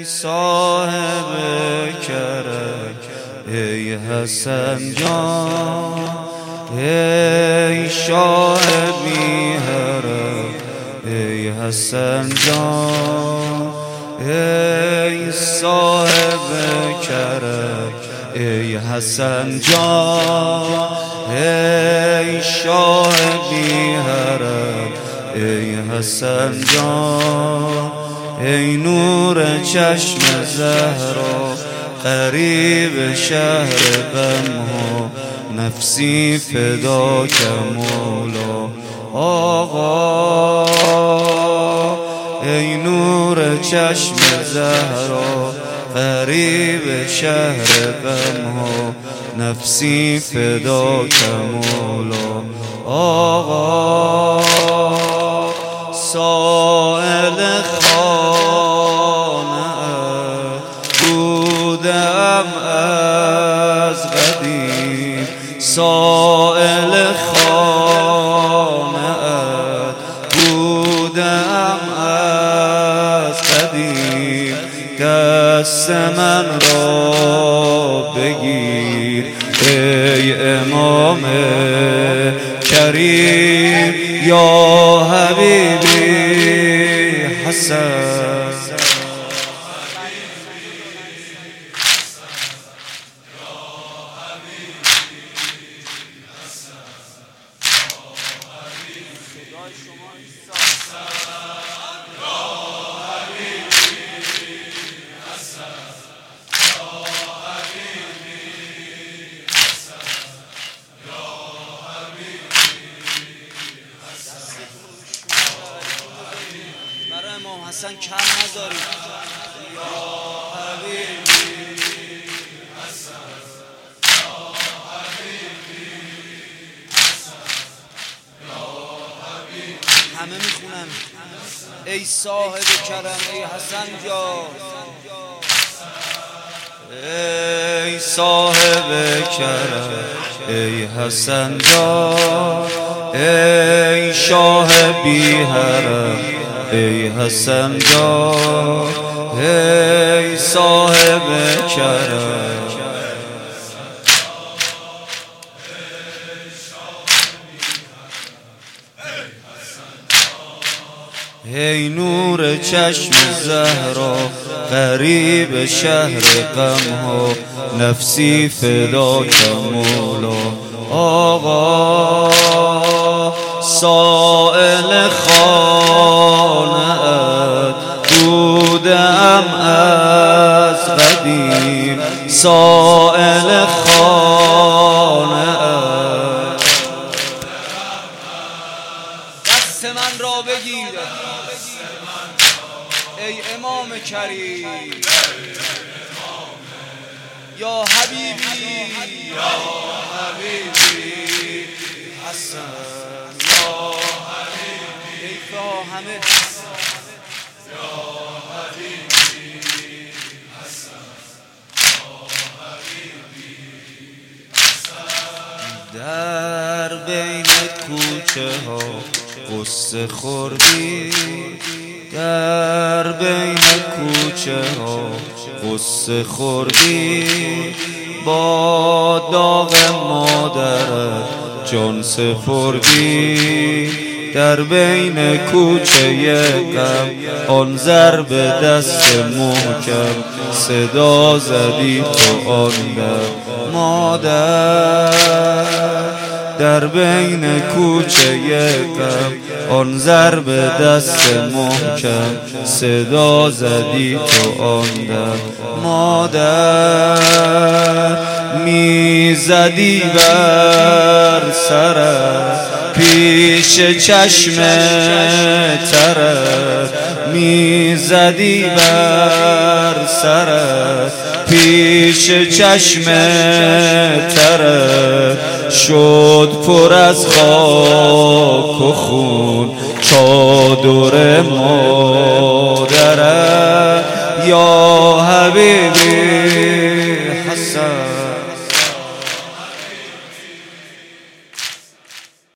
صاحب کرم ای حسن جان، ای شاه بی حرم ای حسن جان، ای صاحب کرم ای حسن جان، ای شاه بی حرم ای حسن جان، ای نور چشم زهرا غریب شهر غم ها، نفسی فدا که مولا آقا، ای نور چشم زهرا غریب شهر غم ها، نفسی فدا که مولا آقا. سائل خانه بودم از قدیم، سائل خانه بودم از قدیم، دست من را بگیر ای امام کریم، یا حبیبی حسن، برای امام حسن کم نذارید یا حبیبی حسن، یا حبیبی حسن، یا حبیبی. همه میخونن ای صاحب کرم ای حسن جان، ای صاحب کرم ای حسن جان، ای شاه بی حرم ای حسن جان، ای صاحب کرم، ای نور چشم زهرا غریب شهر غم ها، نفسی فدا که مولا آقا. سائل خانه بودم از قدیم، سائل خانه دست من را بگیر ای امام کریم، یا حبیبی یا حبیبی حسن، یا حبیبی ای همه یا حبیبی حسن، یا حبیبی حسن. در بین کوچه ها قصه خوردی، در بین کوچه ها قصه خوردی، با داغ مادرت جان سپردی، در بین کوچه غم آن ضرب دست محکم صدا زدی تو آن دم مادر، در بین کوچه غم آن ضرب دست محکم صدا زدی تو آن دم مادر، میزدی بر سرت پیش چشم ترت، میزدی بر سرت پیش چشم ترت، شد پر از خاک و خون چادر ما